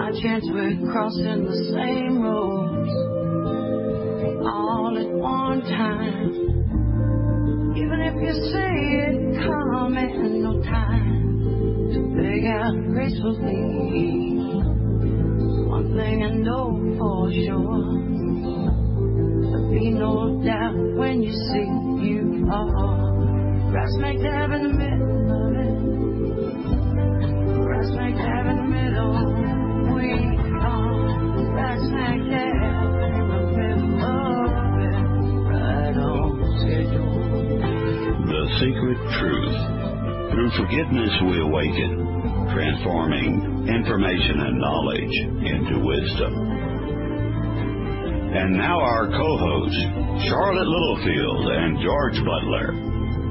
by chance we're crossing the same roads all at one time. Even if you say it calm and no time to beg out gracefully, one thing I know for sure, there'll be no doubt when you see you are right smack dab in the middle of it. Right smack dab in the middle. We are right smack dab in the middle of it. Right on schedule. The Secret Truth. Through forgiveness we awaken, transforming information and knowledge into wisdom. And now our co-hosts, Charlotte Littlefield and George Butler.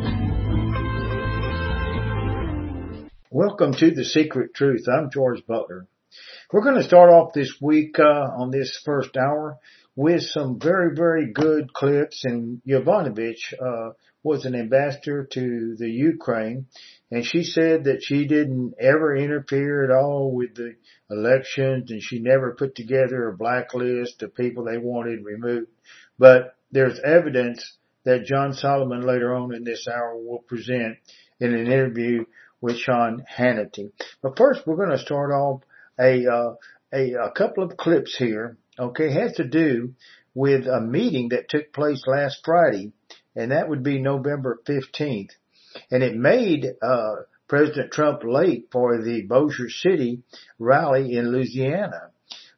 Welcome to The Secret Truth. I'm George Butler. We're going to start off this week on this first hour with some very, very good clips. And Yovanovitch was an ambassador to the Ukraine, and she said that she didn't ever interfere at all with the elections, and she never put together a blacklist of people they wanted removed. But there's evidence that John Solomon later on in this hour will present in an interview with Sean Hannity. But first, we're going to start off a couple of clips here. Okay, it has to do with a meeting that took place last Friday, and that would be November 15th. And it made President Trump late for the Bossier City rally in Louisiana.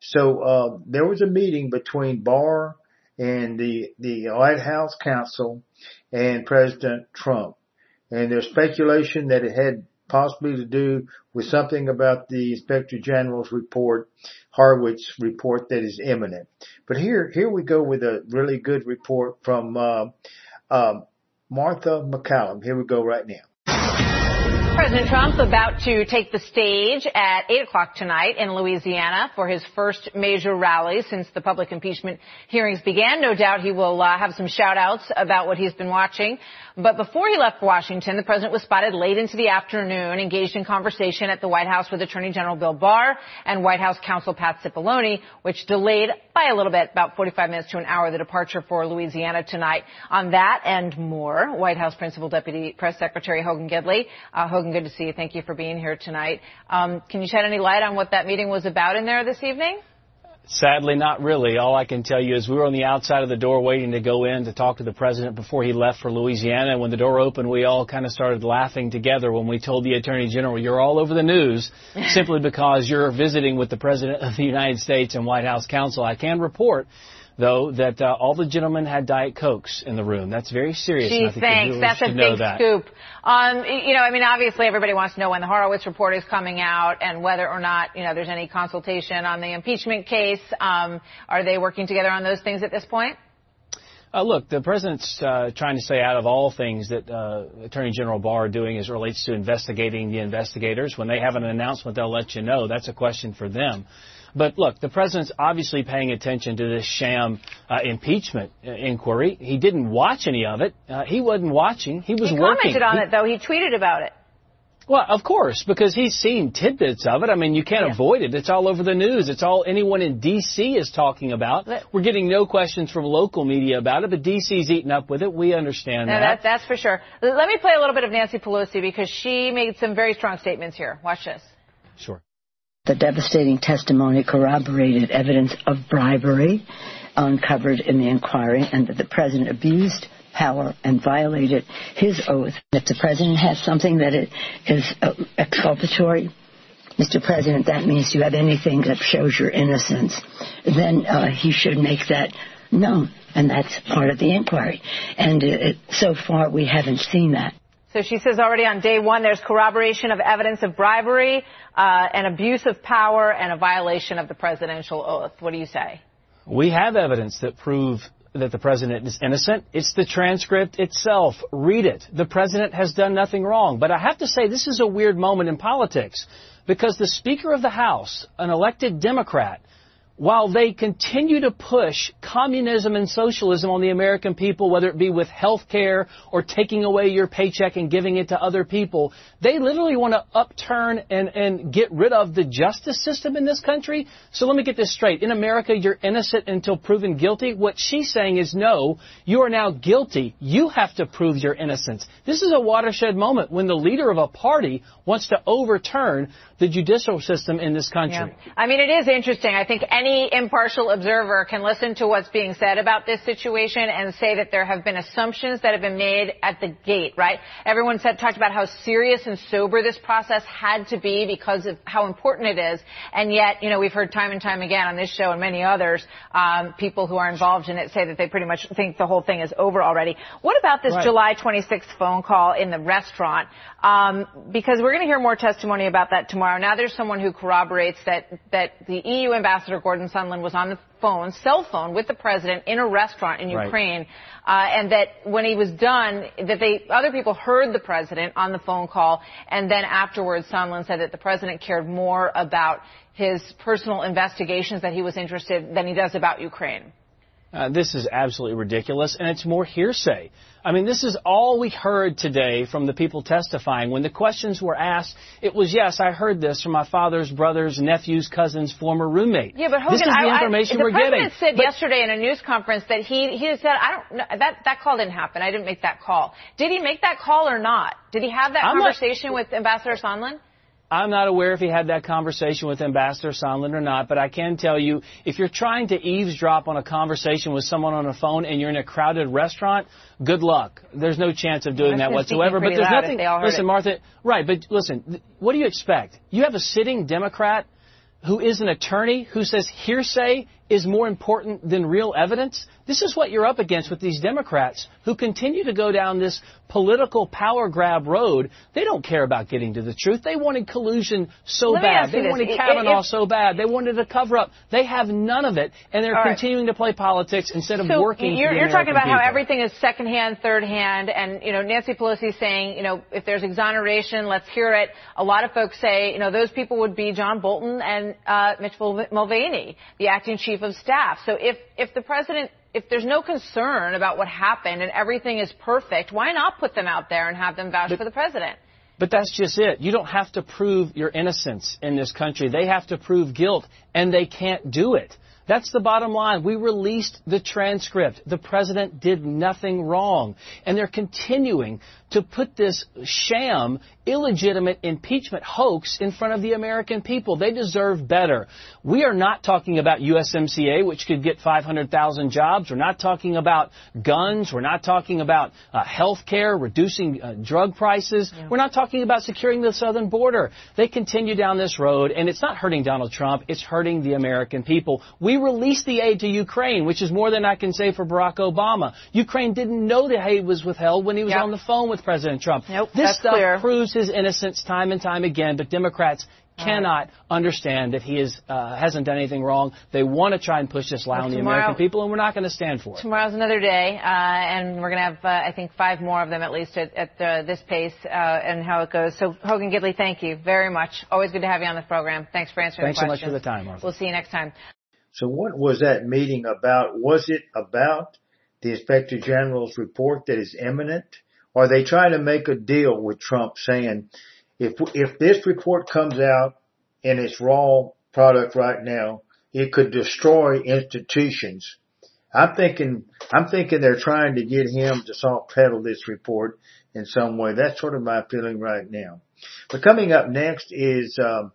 So there was a meeting between Barr and the White House counsel and President Trump. And there's speculation that it had possibly to do with something about the Inspector General's report, Harwitz report, that is imminent. But here we go with a really good report from Martha MacCallum. Here we go right now. President Trump about to take the stage at 8 o'clock tonight in Louisiana for his first major rally since the public impeachment hearings began. No doubt he will have some shout-outs about what he's been watching. But before he left Washington, the president was spotted late into the afternoon engaged in conversation at the White House with Attorney General Bill Barr and White House counsel Pat Cipollone, which delayed by a little bit, about 45 minutes to an hour, the departure for Louisiana tonight. On that and more, White House Principal Deputy Press Secretary Hogan Gidley. Hogan, good to see you. Thank you for being here tonight. Can you shed any light on what that meeting was about in there this evening? Sadly, not really. All I can tell you is we were on the outside of the door waiting to go in to talk to the president before he left for Louisiana. And when the door opened, we all kind of started laughing together when we told the Attorney General, you're all over the news simply because you're visiting with the President of the United States and White House counsel. I can report, though, that all the gentlemen had Diet Cokes in the room. That's very serious. Gee, thanks. That's a big scoop. Obviously everybody wants to know when the Horowitz report is coming out and whether or not, there's any consultation on the impeachment case. Are they working together on those things at this point? Look, the president's trying to stay out of all things that Attorney General Barr are doing as it relates to investigating the investigators. When they have an announcement, they'll let you know. That's a question for them. But look, the president's obviously paying attention to this sham impeachment inquiry. He didn't watch any of it. He wasn't watching. He was working. He commented on it, though. He tweeted about it. Well, of course, because he's seen tidbits of it. I mean, you can't avoid it. It's all over the news. It's all anyone in D.C. is talking about. We're getting no questions from local media about it, but D.C.'s eating up with it. We understand that. That's for sure. Let me play a little bit of Nancy Pelosi because she made some very strong statements here. Watch this. Sure. The devastating testimony corroborated evidence of bribery uncovered in the inquiry and that the president abused power and violated his oath. If the president has something that is exculpatory, Mr. President, that means you have anything that shows your innocence, then he should make that known, and that's part of the inquiry. And so far, we haven't seen that. So she says already on day one there's corroboration of evidence of bribery, an abuse of power, and a violation of the presidential oath. What do you say? We have evidence that prove that the president is innocent. It's the transcript itself. Read it. The president has done nothing wrong. But I have to say this is a weird moment in politics because the Speaker of the House, an elected Democrat, while they continue to push communism and socialism on the American people, whether it be with health care or taking away your paycheck and giving it to other people, they literally want to upturn and get rid of the justice system in this country. So let me get this straight. In America, you're innocent until proven guilty. What she's saying is, no, you are now guilty. You have to prove your innocence. This is a watershed moment when the leader of a party wants to overturn the judicial system in this country. Yeah. I mean, it is interesting. I think any impartial observer can listen to what's being said about this situation and say that there have been assumptions that have been made at the gate, right? Everyone talked about how serious and sober this process had to be because of how important it is. And yet, you know, we've heard time and time again on this show and many others, people who are involved in it say that they pretty much think the whole thing is over already. What about this July 26th phone call in the restaurant? Because we're going to hear more testimony about that tomorrow. Now there's someone who corroborates that the EU ambassador Gordon Sondland was on the cell phone with the president in a restaurant in Ukraine, and that when he was done, that other people heard the president on the phone call, and then afterwards Sondland said that the president cared more about his personal investigations that he was interested than he does about Ukraine. This is absolutely ridiculous, and it's more hearsay. I mean, this is all we heard today from the people testifying. When the questions were asked, it was, yes, I heard this from my father's brother's, nephew's, cousin's former roommate. Yeah, but Hogan, this is the information we're getting. The president said yesterday in a news conference that he said, I don't know, that call didn't happen. I didn't make that call. Did he make that call or not? Did he have that conversation with Ambassador Sondland? I'm not aware if he had that conversation with Ambassador Sondland or not, but I can tell you, if you're trying to eavesdrop on a conversation with someone on a phone and you're in a crowded restaurant, good luck. There's no chance of doing that whatsoever. But there's nothing. Listen, Martha, right, but listen, what do you expect? You have a sitting Democrat who is an attorney who says hearsay is more important than real evidence? This is what you're up against with these Democrats who continue to go down this political power grab road. They don't care about getting to the truth. They wanted collusion so bad. They wanted Kavanaugh so bad. They wanted a cover-up. They have none of it, and they're continuing to play politics instead of working for the American You're talking about people. how everything is second-hand, third-hand, and, you know, Nancy Pelosi saying, you know, if there's exoneration, let's hear it. A lot of folks say, you know, those people would be John Bolton and Mitch Mulvaney, the acting chief of staff. So if the president, if there's no concern about what happened and everything is perfect, why not put them out there and have them vouch for the president? But that's just it. You don't have to prove your innocence in this country. They have to prove guilt, and they can't do it. That's the bottom line. We released the transcript. The president did nothing wrong. And they're continuing to put this sham, illegitimate impeachment hoax in front of the American people. They deserve better. We are not talking about USMCA, which could get 500,000 jobs. We're not talking about guns. We're not talking about health care, reducing drug prices. Yeah. We're not talking about securing the southern border. They continue down this road, and it's not hurting Donald Trump. It's hurting the American people. We released the aid to Ukraine, which is more than I can say for Barack Obama. Ukraine didn't know the aid was withheld when he was on the phone with President Trump. This stuff proves his innocence time and time again, but Democrats cannot understand that he hasn't done anything wrong. They want to try and push this lie on the American people, and we're not going to stand for it. Tomorrow's another day, and we're going to have, I think, 5 more of them at least at this pace and how it goes. So, Hogan Gidley, thank you very much. Always good to have you on the program. Thanks for answering the questions. Thanks so much for the time, Martha. We'll see you next time. So what was that meeting about? Was it about the Inspector General's report that is imminent? Or are they trying to make a deal with Trump saying, if this report comes out in its raw product right now, it could destroy institutions? I'm thinking they're trying to get him to soft pedal this report in some way. That's sort of my feeling right now. But coming up next is,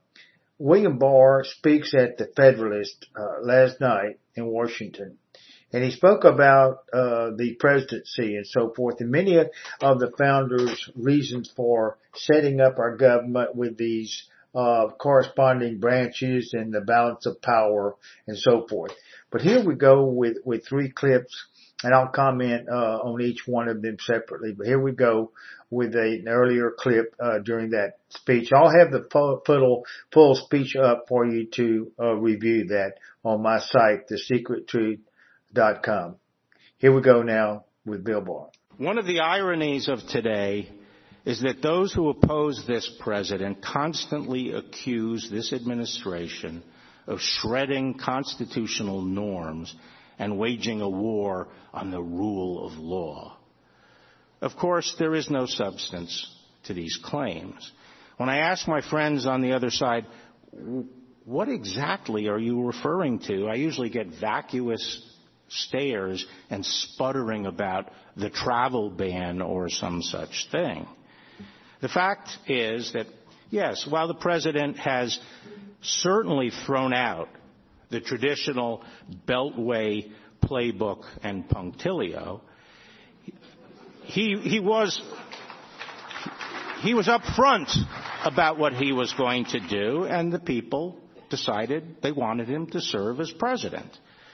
William Barr speaks at the Federalist last night in Washington, and he spoke about the presidency and so forth, and many of the founders' reasons for setting up our government with these corresponding branches and the balance of power and so forth. But here we go with 3 clips, and I'll comment on each one of them separately. But here we go with an earlier clip during that speech. I'll have the full speech up for you to review that on my site, thesecrettruth.com. Here we go now with Bill Barr. One of the ironies of today is that those who oppose this president constantly accuse this administration of shredding constitutional norms and waging a war on the rule of law. Of course, there is no substance to these claims. When I ask my friends on the other side, what exactly are you referring to? I usually get vacuous stares and sputtering about the travel ban or some such thing. The fact is that, yes, while the president has certainly thrown out the traditional Beltway playbook and punctilio, he was upfront about what he was going to do, and the people decided they wanted him to serve as president.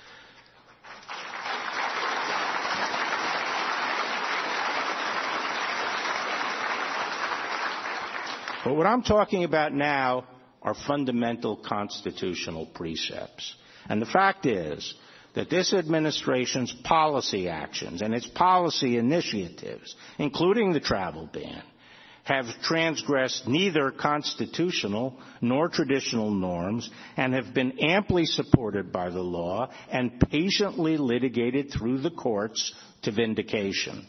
But what I'm talking about now are fundamental constitutional precepts. And the fact is that this administration's policy actions and its policy initiatives, including the travel ban, have transgressed neither constitutional nor traditional norms and have been amply supported by the law and patiently litigated through the courts to vindication.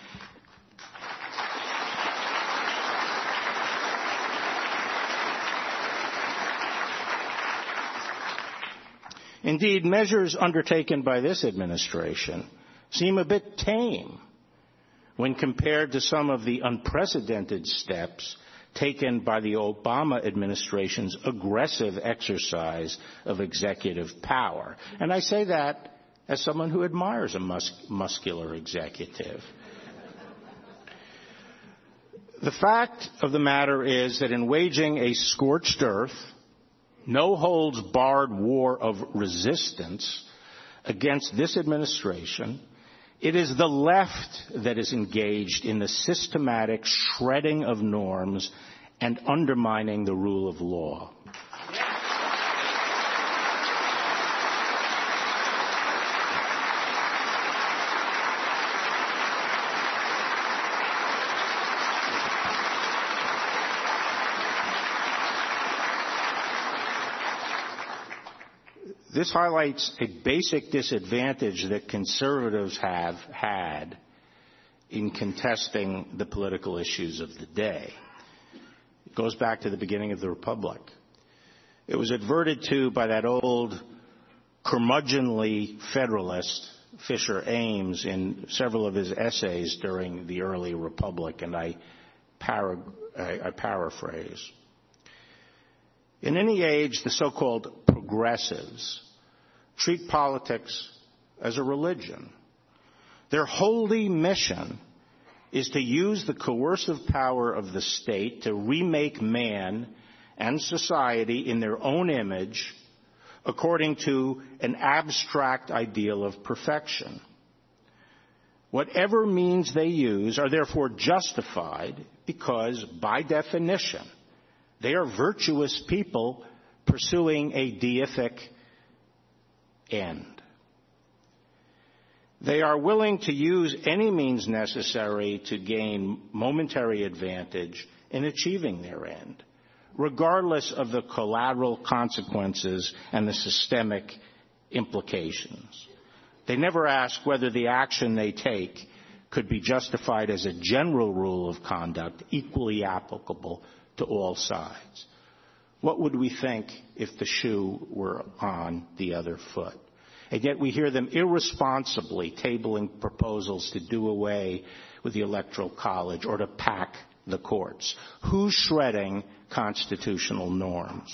Indeed, measures undertaken by this administration seem a bit tame when compared to some of the unprecedented steps taken by the Obama administration's aggressive exercise of executive power. And I say that as someone who admires a muscular executive. The fact of the matter is that in waging a scorched earth, no-holds-barred war of resistance against this administration, it is the left that is engaged in the systematic shredding of norms and undermining the rule of law. This highlights a basic disadvantage that conservatives have had in contesting the political issues of the day. It goes back to the beginning of the Republic. It was adverted to by that old curmudgeonly Federalist, Fisher Ames, in several of his essays during the early Republic, and I paraphrase. In any age, the so-called progressives treat politics as a religion. Their holy mission is to use the coercive power of the state to remake man and society in their own image according to an abstract ideal of perfection. Whatever means they use are therefore justified because, by definition, they are virtuous people pursuing a deific end. They are willing to use any means necessary to gain momentary advantage in achieving their end, regardless of the collateral consequences and the systemic implications. They never ask whether the action they take could be justified as a general rule of conduct equally applicable to all sides. What would we think if the shoe were on the other foot? And yet we hear them irresponsibly tabling proposals to do away with the Electoral College or to pack the courts. Who's shredding constitutional norms?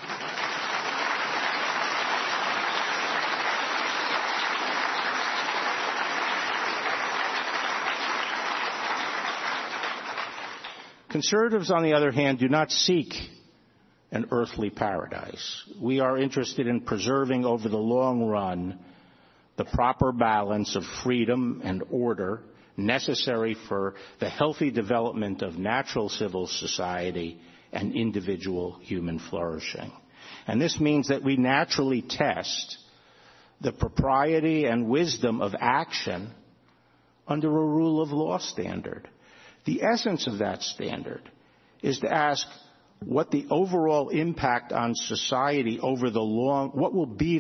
Conservatives, on the other hand, do not seek an earthly paradise. We are interested in preserving over the long run the proper balance of freedom and order necessary for the healthy development of natural civil society and individual human flourishing. And this means that we naturally test the propriety and wisdom of action under a rule of law standard. The essence of that standard is to ask, what the overall impact on society what will be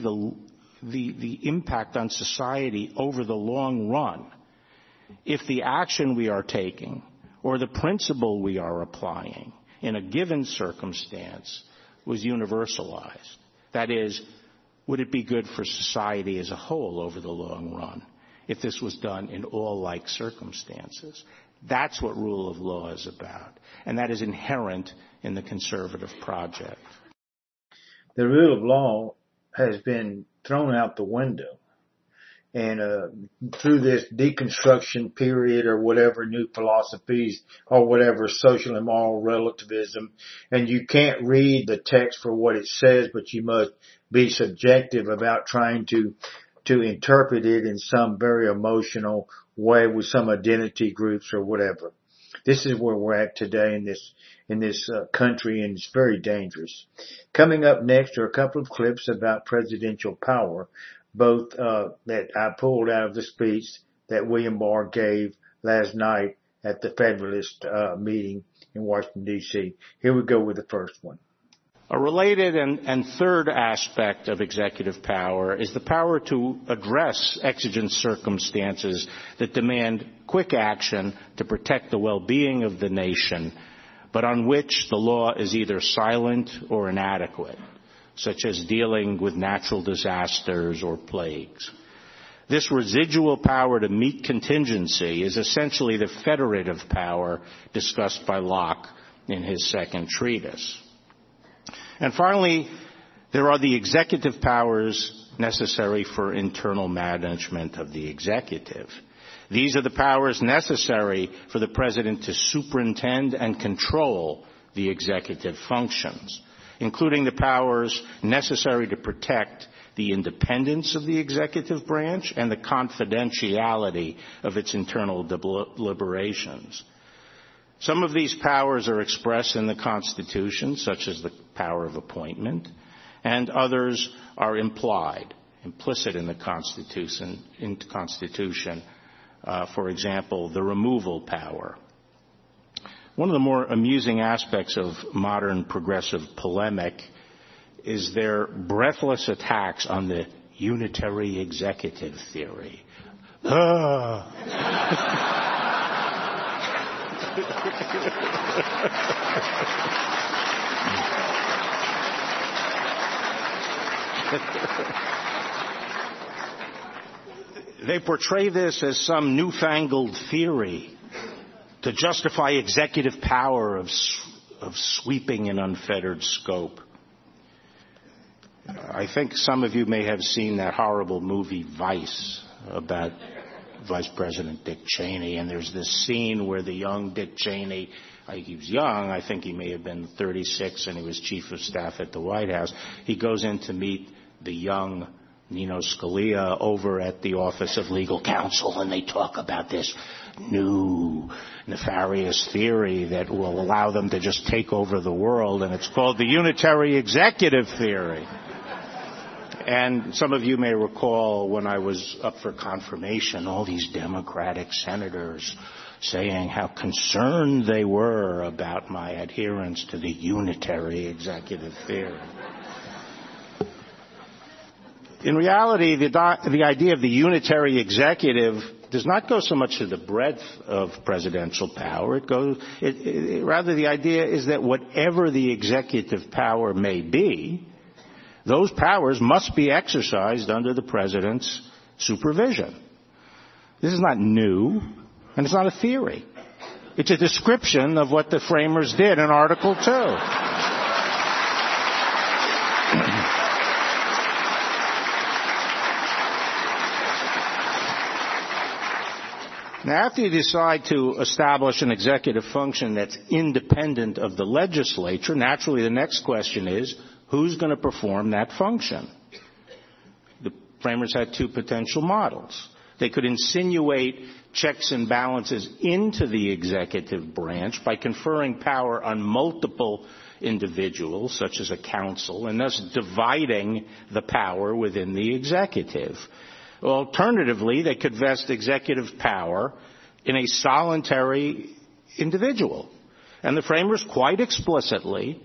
the impact on society over the long run if the action we are taking or the principle we are applying in a given circumstance was universalized. That is, would it be good for society as a whole over the long run if this was done in all like circumstances? That's what rule of law is about, and that is inherent in the conservative project. The rule of law has been thrown out the window. And through this deconstruction period or whatever, new philosophies or whatever, social and moral relativism, and you can't read the text for what it says, but you must be subjective about trying to interpret it in some very emotional way with some identity groups or whatever. This is where we're at today in this country, and it's very dangerous. Coming up next are a couple of clips about presidential power, both that I pulled out of the speech that William Barr gave last night at the Federalist meeting in Washington, D.C. Here we go with the first one. A related and third aspect of executive power is the power to address exigent circumstances that demand quick action to protect the well-being of the nation, but on which the law is either silent or inadequate, such as dealing with natural disasters or plagues. This residual power to meet contingency is essentially the federative power discussed by Locke in his second treatise. And finally, there are the executive powers necessary for internal management of the executive. These are the powers necessary for the president to superintend and control the executive functions, including the powers necessary to protect the independence of the executive branch and the confidentiality of its internal deliberations. Some of these powers are expressed in the Constitution, such as the power of appointment, and others are implicit in the Constitution. For example, the removal power. One of the more amusing aspects of modern progressive polemic is their breathless attacks on the unitary executive theory. They portray this as some newfangled theory to justify executive power of sweeping and unfettered scope. I think some of you may have seen that horrible movie Vice about Vice President Dick Cheney, and there's this scene where the young Dick Cheney, he was young, I think he may have been 36, and he was chief of staff at the White House. He goes in to meet the young Nino Scalia over at the Office of Legal Counsel, and they talk about this new nefarious theory that will allow them to just take over the world, and it's called the unitary executive theory. And some of you may recall when I was up for confirmation, all these Democratic senators saying how concerned they were about my adherence to the unitary executive theory. In reality, the idea of the unitary executive does not go so much to the breadth of presidential power. Rather, the idea is that whatever the executive power may be, those powers must be exercised under the president's supervision. This is not new, and it's not a theory. It's a description of what the framers did in Article 2. Now, after you decide to establish an executive function that's independent of the legislature, naturally the next question is, who's going to perform that function? The framers had two potential models. They could insinuate checks and balances into the executive branch by conferring power on multiple individuals, such as a council, and thus dividing the power within the executive. Alternatively, they could vest executive power in a solitary individual. And the framers quite explicitly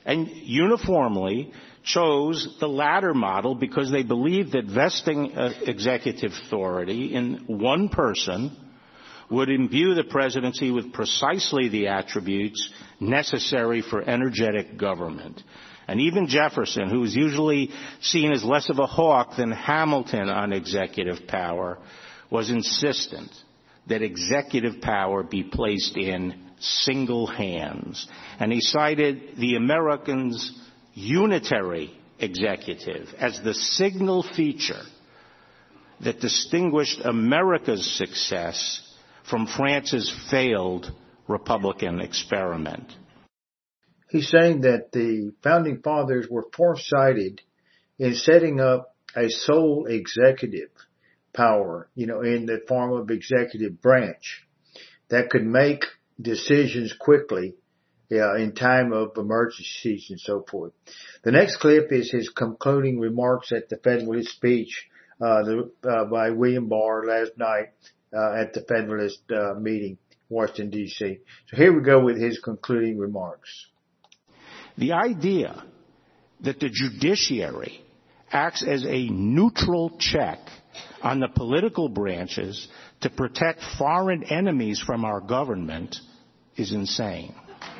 and uniformly chose the latter model because they believed that vesting executive authority in one person would imbue the presidency with precisely the attributes necessary for energetic government. And even Jefferson, who was usually seen as less of a hawk than Hamilton on executive power, was insistent that executive power be placed in single hands. And he cited the Americans' unitary executive as the signal feature that distinguished America's success from France's failed Republican experiment. He's saying that the founding fathers were foresighted in setting up a sole executive power, in the form of executive branch that could make decisions quickly, in time of emergencies and so forth. The next clip is his concluding remarks at the Federalist speech by William Barr last night at the Federalist meeting, Washington, D.C. So here we go with his concluding remarks. The idea that the judiciary acts as a neutral check on the political branches to protect foreign enemies from our government is insane.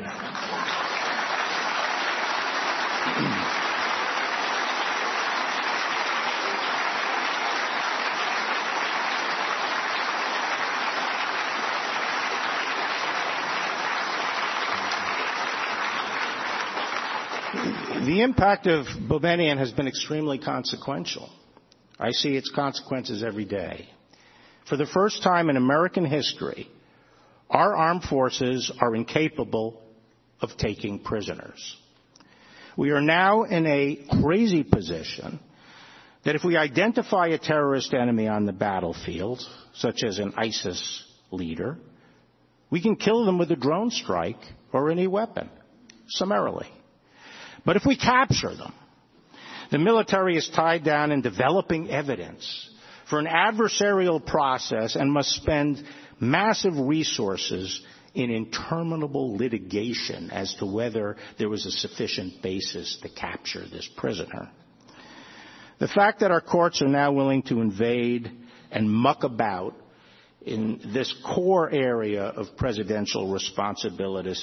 The impact of Boumediene has been extremely consequential. I see its consequences every day. For the first time in American history, our armed forces are incapable of taking prisoners. We are now in a crazy position that if we identify a terrorist enemy on the battlefield, such as an ISIS leader, we can kill them with a drone strike or any weapon, summarily. But if we capture them, the military is tied down in developing evidence for an adversarial process and must spend massive resources in interminable litigation as to whether there was a sufficient basis to capture this prisoner. The fact that our courts are now willing to invade and muck about in this core area of presidential responsibility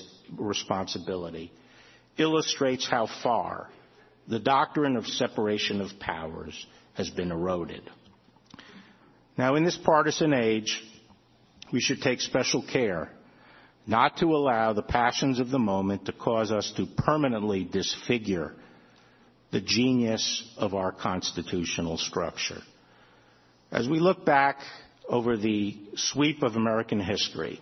illustrates how far the doctrine of separation of powers has been eroded. Now, in this partisan age, we should take special care not to allow the passions of the moment to cause us to permanently disfigure the genius of our constitutional structure. As we look back over the sweep of American history,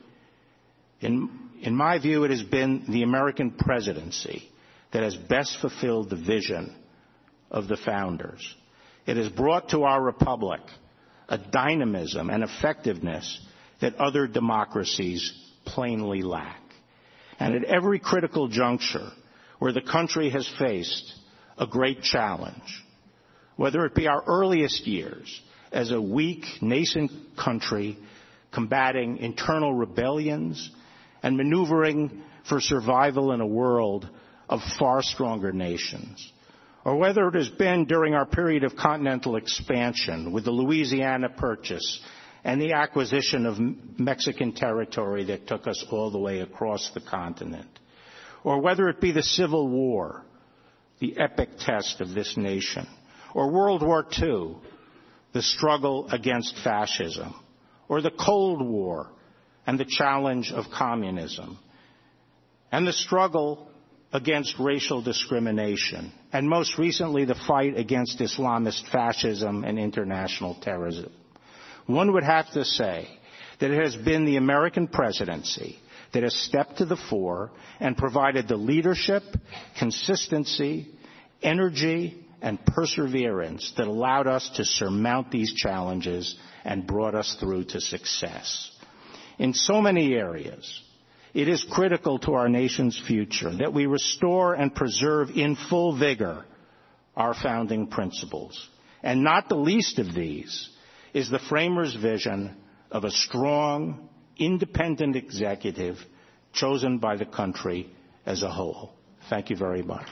in my view, it has been the American presidency that has best fulfilled the vision of the founders. It has brought to our republic a dynamism and effectiveness that other democracies plainly lack. And at every critical juncture where the country has faced a great challenge, whether it be our earliest years as a weak, nascent country combating internal rebellions and maneuvering for survival in a world of far stronger nations, or whether it has been during our period of continental expansion with the Louisiana Purchase and the acquisition of Mexican territory that took us all the way across the continent, or whether it be the Civil War, the epic test of this nation, or World War II, the struggle against fascism, or the Cold War and the challenge of communism, and the struggle against racial discrimination, and most recently the fight against Islamist fascism and international terrorism. One would have to say that it has been the American presidency that has stepped to the fore and provided the leadership, consistency, energy, and perseverance that allowed us to surmount these challenges and brought us through to success. In so many areas, it is critical to our nation's future that we restore and preserve in full vigor our founding principles. And not the least of these is the framers' vision of a strong, independent executive chosen by the country as a whole. Thank you very much.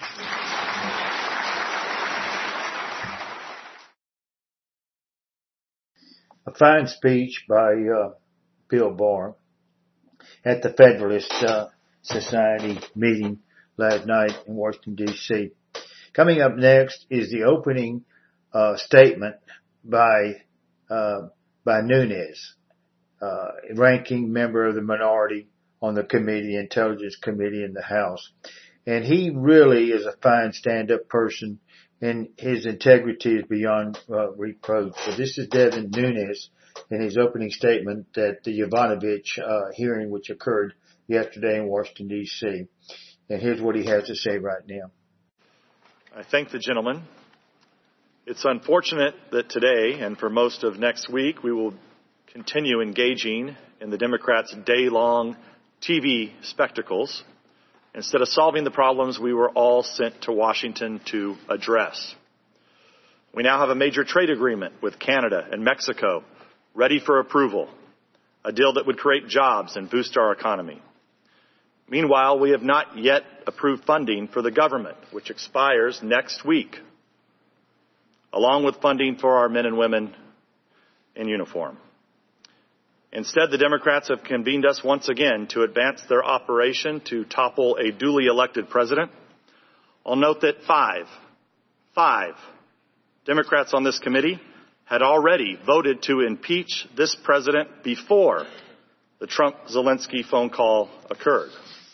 A fine speech by Bill Barr at the Federalist Society meeting last night in Washington, D.C. Coming up next is the opening statement by Nunes, ranking member of the minority on the committee, Intelligence Committee in the House. And he really is a fine stand-up person, and his integrity is beyond reproach. So this is Devin Nunes in his opening statement at the Yovanovitch hearing, which occurred yesterday in Washington, D.C. And here's what he has to say right now. I thank the gentleman. It's unfortunate that today and for most of next week we will continue engaging in the Democrats' day-long TV spectacles instead of solving the problems we were all sent to Washington to address. We now have a major trade agreement with Canada and Mexico ready for approval, a deal that would create jobs and boost our economy. Meanwhile, we have not yet approved funding for the government, which expires next week, along with funding for our men and women in uniform. Instead, the Democrats have convened us once again to advance their operation to topple a duly elected president. I'll note that five Democrats on this committee had already voted to impeach this president before the Trump-Zelensky phone call occurred.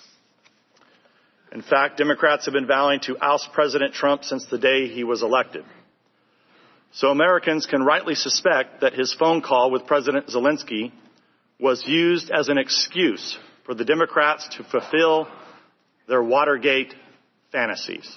In fact, Democrats have been vowing to oust President Trump since the day he was elected. So Americans can rightly suspect that his phone call with President Zelensky was used as an excuse for the Democrats to fulfill their Watergate fantasies.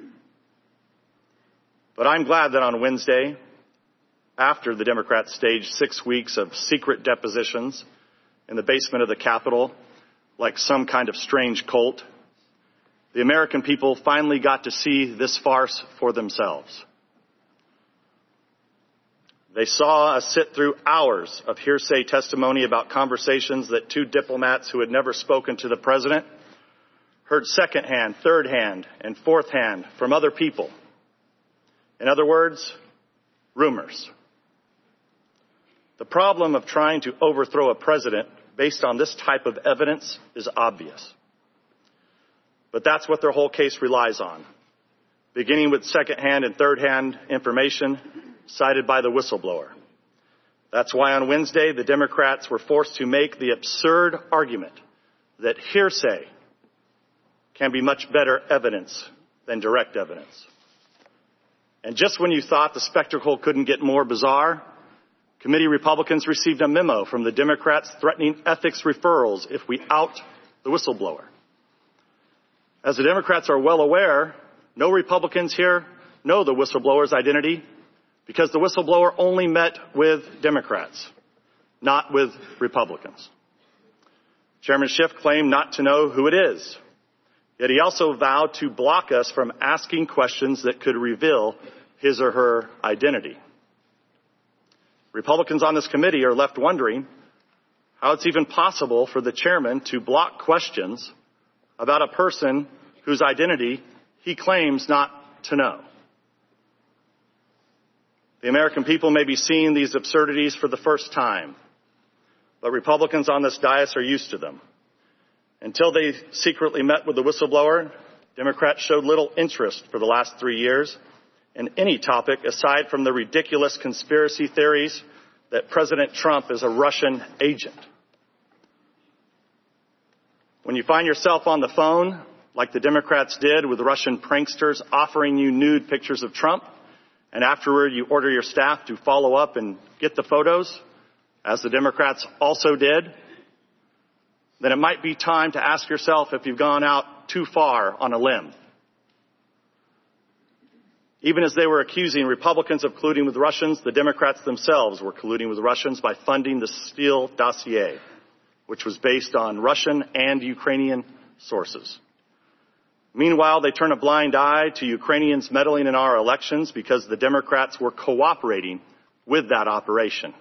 But I'm glad that on Wednesday, after the Democrats staged 6 weeks of secret depositions in the basement of the Capitol, like some kind of strange cult, the American people finally got to see this farce for themselves. They saw us sit through hours of hearsay testimony about conversations that two diplomats who had never spoken to the president heard secondhand, third-hand, and fourth-hand from other people. In other words, rumors. The problem of trying to overthrow a president based on this type of evidence is obvious. But that's what their whole case relies on, beginning with second-hand and third-hand information cited by the whistleblower. That's why on Wednesday, the Democrats were forced to make the absurd argument that hearsay can be much better evidence than direct evidence. And just when you thought the spectacle couldn't get more bizarre, committee Republicans received a memo from the Democrats threatening ethics referrals if we out the whistleblower. As the Democrats are well aware, no Republicans here know the whistleblower's identity because the whistleblower only met with Democrats, not with Republicans. Chairman Schiff claimed not to know who it is, yet he also vowed to block us from asking questions that could reveal his or her identity. Republicans on this committee are left wondering how it's even possible for the chairman to block questions about a person whose identity he claims not to know. The American people may be seeing these absurdities for the first time, but Republicans on this dais are used to them. Until they secretly met with the whistleblower, Democrats showed little interest for the last 3 years in any topic aside from the ridiculous conspiracy theories that President Trump is a Russian agent. When you find yourself on the phone, like the Democrats did with Russian pranksters offering you nude pictures of Trump, and afterward you order your staff to follow up and get the photos, as the Democrats also did, then it might be time to ask yourself if you've gone out too far on a limb. Even as they were accusing Republicans of colluding with Russians, the Democrats themselves were colluding with Russians by funding the Steele dossier, which was based on Russian and Ukrainian sources. Meanwhile, they turn a blind eye to Ukrainians meddling in our elections because the Democrats were cooperating with that operation.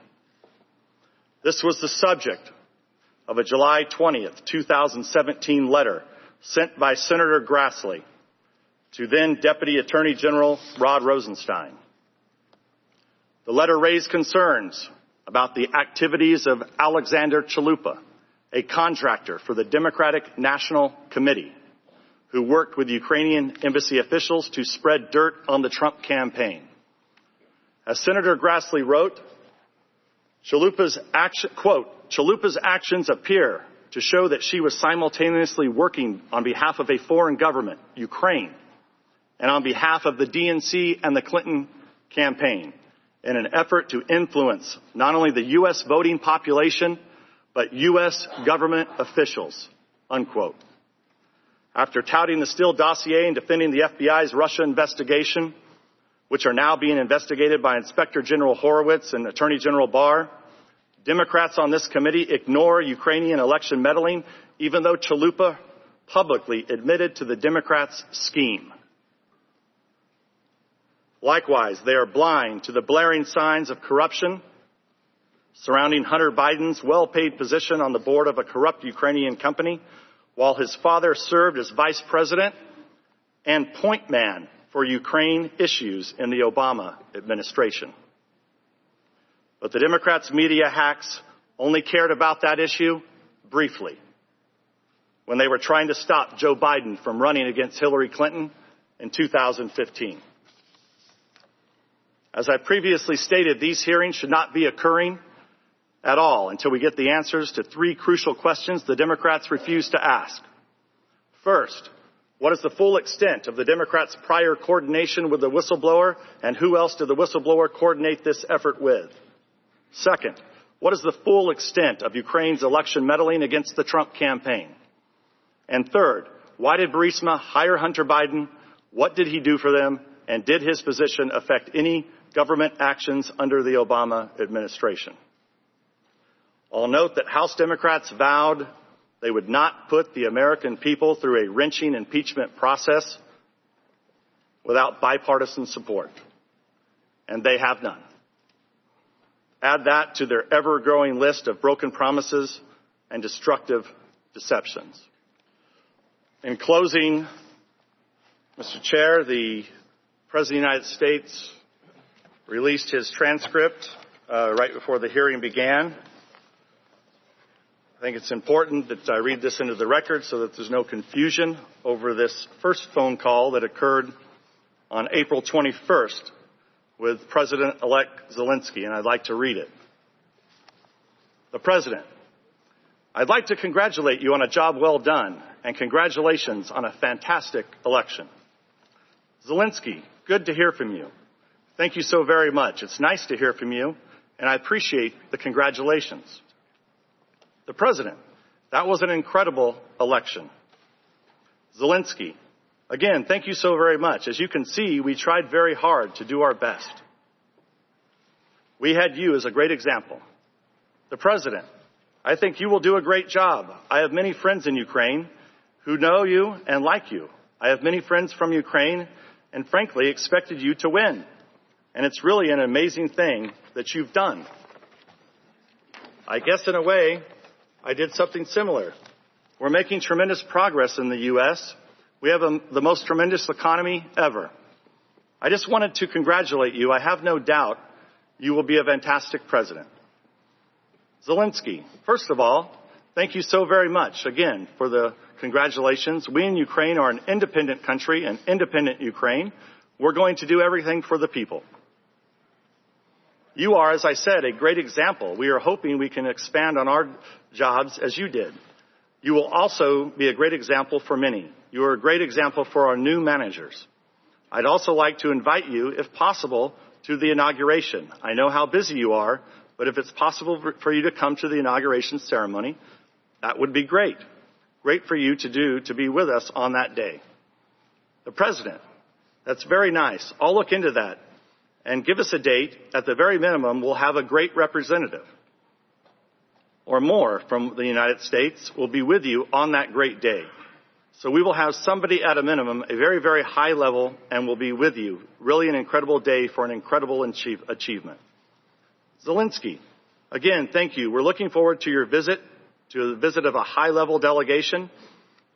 This was the subject of a July 20th, 2017 letter sent by Senator Grassley to then Deputy Attorney General Rod Rosenstein. The letter raised concerns about the activities of Alexander Chalupa, a contractor for the Democratic National Committee, who worked with Ukrainian embassy officials to spread dirt on the Trump campaign. As Senator Grassley wrote, Chalupa's actions appear to show that she was simultaneously working on behalf of a foreign government, Ukraine, and on behalf of the DNC and the Clinton campaign in an effort to influence not only the U.S. voting population, but U.S. government officials, unquote. After touting the Steele dossier and defending the FBI's Russia investigation, which are now being investigated by Inspector General Horowitz and Attorney General Barr, Democrats on this committee ignore Ukrainian election meddling, even though Chalupa publicly admitted to the Democrats' scheme. Likewise, they are blind to the blaring signs of corruption surrounding Hunter Biden's well-paid position on the board of a corrupt Ukrainian company, while his father served as vice president and point man for Ukraine issues in the Obama administration. But the Democrats' media hacks only cared about that issue briefly, when they were trying to stop Joe Biden from running against Hillary Clinton in 2015. As I previously stated, these hearings should not be occurring at all until we get the answers to three crucial questions the Democrats refuse to ask. First, what is the full extent of the Democrats' prior coordination with the whistleblower, and who else did the whistleblower coordinate this effort with? Second, what is the full extent of Ukraine's election meddling against the Trump campaign? And third, why did Burisma hire Hunter Biden? What did he do for them? And did his position affect any government actions under the Obama administration? I'll note that House Democrats vowed they would not put the American people through a wrenching impeachment process without bipartisan support, and they have none. Add that to their ever-growing list of broken promises and destructive deceptions. In closing, Mr. Chair, the President of the United States released his transcript right before the hearing began. I think it's important that I read this into the record so that there's no confusion over this first phone call that occurred on April 21st with President-elect Zelensky, and I'd like to read it. The President: I'd like to congratulate you on a job well done, and congratulations on a fantastic election. Zelensky, good to hear from you. Thank you so very much. It's nice to hear from you, and I appreciate the congratulations. The President: that was an incredible election. Zelensky: again, thank you so very much. As you can see, we tried very hard to do our best. We had you as a great example. The President: I think you will do a great job. I have many friends in Ukraine who know you and like you. I have many friends from Ukraine and frankly expected you to win. And it's really an amazing thing that you've done. I guess in a way, I did something similar. We're making tremendous progress in the U.S. We have the most tremendous economy ever. I just wanted to congratulate you. I have no doubt you will be a fantastic president. Zelensky: first of all, thank you so very much again for the congratulations. We in Ukraine are an independent country, an independent Ukraine. We're going to do everything for the people. You are, as I said, a great example. We are hoping we can expand on our jobs as you did. You will also be a great example for many. You are a great example for our new managers. I'd also like to invite you, if possible, to the inauguration. I know how busy you are, but if it's possible for you to come to the inauguration ceremony, that would be great. Great for you to be with us on that day. The President: that's very nice. I'll look into that and give us a date. At the very minimum, we'll have a great representative or more from the United States will be with you on that great day. So we will have somebody at a minimum, a very, very high level, and will be with you. Really an incredible day for an incredible achievement. Zelensky: again, thank you. We're looking forward to your visit, to the visit of a high-level delegation.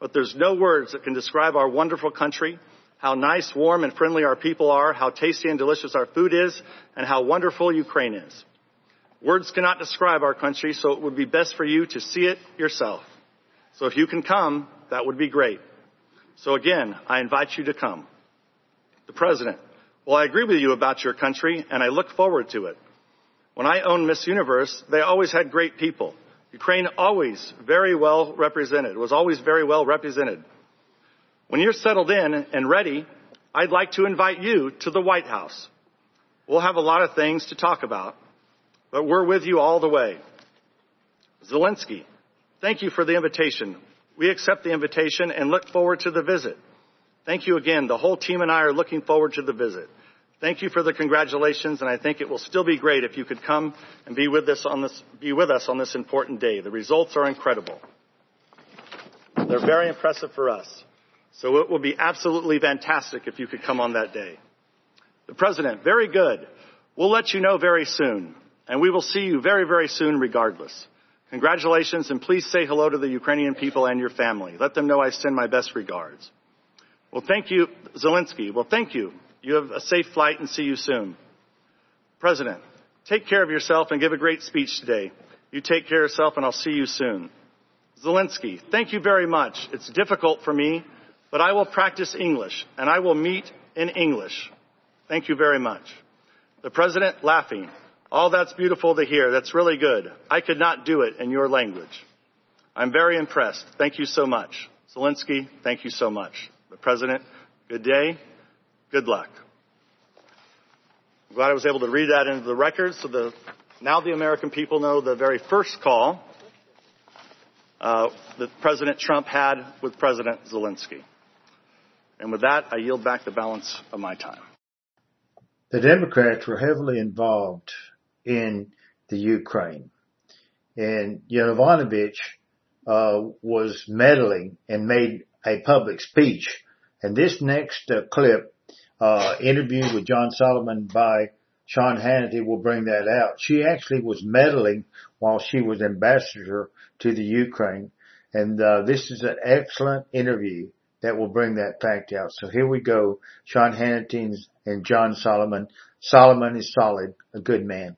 but there's no words that can describe our wonderful country, how nice, warm, and friendly our people are, how tasty and delicious our food is, and how wonderful Ukraine is. Words cannot describe our country, so it would be best for you to see it yourself. So if you can come, that would be great. So again, I invite you to come. The President, well, I agree with you about your country, and I look forward to it. When I owned Miss Universe, they always had great people. Ukraine always very well represented. It was always very well represented. When you're settled in and ready, I'd like to invite you to the White House. We'll have a lot of things to talk about, but we're with you all the way. Zelensky, thank you for the invitation. We accept the invitation and look forward to the visit. Thank you again. The whole team and I are looking forward to the visit. Thank you for the congratulations, and I think it will still be great if you could come and be with us on this important day. The results are incredible. They're very impressive for us. So it will be absolutely fantastic if you could come on that day. The President, very good. We'll let you know very soon, and we will see you very, very soon regardless. Congratulations, and please say hello to the Ukrainian people and your family. Let them know I send my best regards. Well, thank you, Zelensky. Well, thank you. You have a safe flight and see you soon. President, take care of yourself and give a great speech today. You take care of yourself and I'll see you soon. Zelensky, thank you very much. It's difficult for me, but I will practice English and I will meet in English. Thank you very much. The President laughing. Oh, that's beautiful to hear. That's really good. I could not do it in your language. I'm very impressed. Thank you so much. Zelensky, thank you so much. The President, good day. Good luck. I'm glad I was able to read that into the record so now the American people know the very first call that President Trump had with President Zelensky. And with that, I yield back the balance of my time. The Democrats were heavily involved in the Ukraine. And Yovanovitch was meddling and made a public speech. And this next clip, interview with John Solomon by Sean Hannity will bring that out. She actually was meddling while she was ambassador to the Ukraine. And this is an excellent interview that will bring that fact out. So here we go. Sean Hannity and John Solomon. Solomon is solid, a good man.